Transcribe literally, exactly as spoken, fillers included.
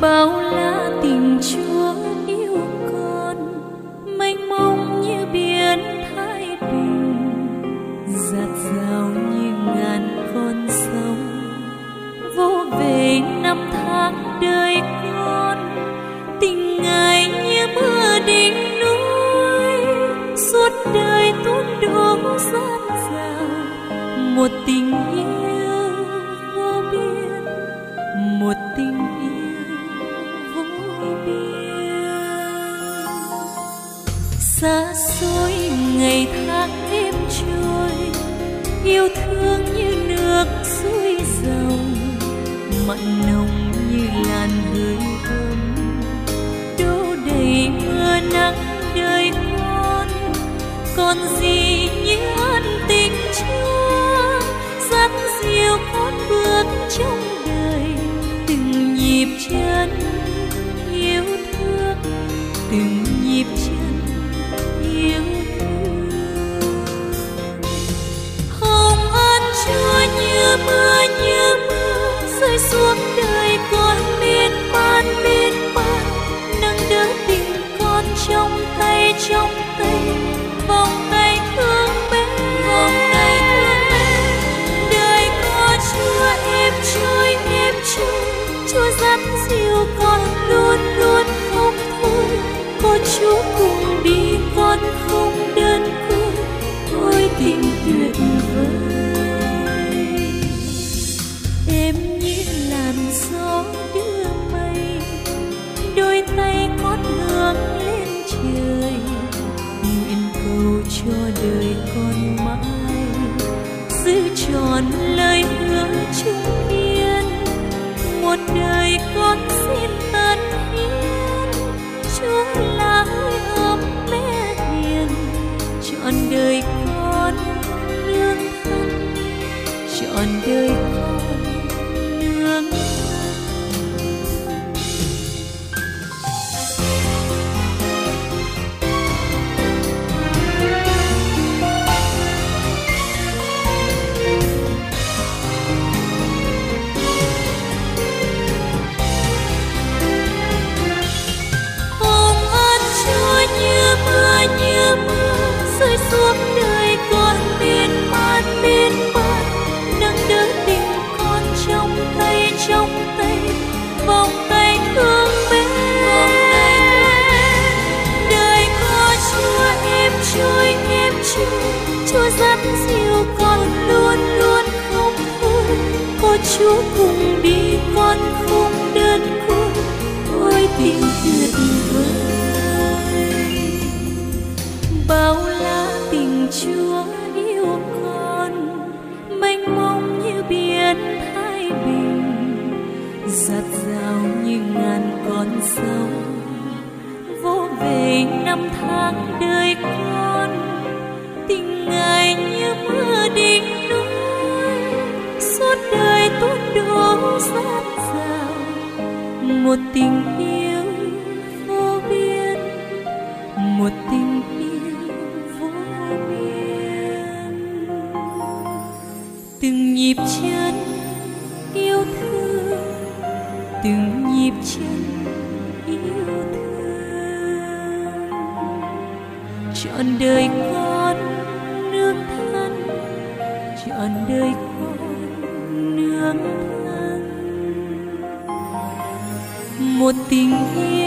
bao la tình Chúa yêu con, mênh mông như biển Thái Bình, dạt dào như ngàn con sông, vô về năm tháng đời con. Tình Ngài như mưa đỉnh núi, suốt đời tuôn đổ dạt dào, một tình yêu vô biên, một tình yêu vô biên. Xa xôi ngày tháng êm trôi, yêu thương như nước suối dòng, mặn nồng như làn hơi ấm, đổ đầy mưa nắng đời con. Còn gì như ân tình Chúa dắt dìu con bước trong đời, từng nhịp chân yêu thương, từng nhịp chân yêu thương. Hồng ân Chúa như mưa như mưa rơi xuống đời con, miên man miên man nâng đỡ tình con trong tay trong tay, vòng tay thương mến, vòng tay thương mến. Đời có Chúa êm trôi êm trôi, Chúa dắt dìu con luôn luôn không thôi. Có Chúa cùng đi con không đơn côi, ôi tình tuyệt vời. Êm như làn gió đưa mây, đôi tay con hướng lên trời, nguyện cầu cho đời con mãi giữ tròn lời hứa chung kiên. Một đời con xin tận hiến, Chúa là hơi ấm mẹ hiền, trọn đời con nương thân, trọn đời con nương thân. Như mưa như mưa rơi xuống đời con, miên man miên man nâng đỡ tình con trong tay trong tay, vòng tay thương mến. Đời có Chúa êm trôi êm trôi, Chúa dắt dìu con luôn luôn không thôi. Có Chúa cùng đi con không đơn côi, ôi tình tuyệt vời. Bao la tình Chúa yêu con, mênh mông như biển Thái Bình, dạt dào như ngàn con sông, vô về năm tháng đời con. Tình Ngài như mưa đỉnh núi, suốt đời tuôn đổ dạt dào, một tình yêu vô biên, một tình yêu từng nhịp chân yêu thương, từng nhịp chân yêu thương. Trọn đời con nương thân, trọn đời con nương thân. Một tình yêu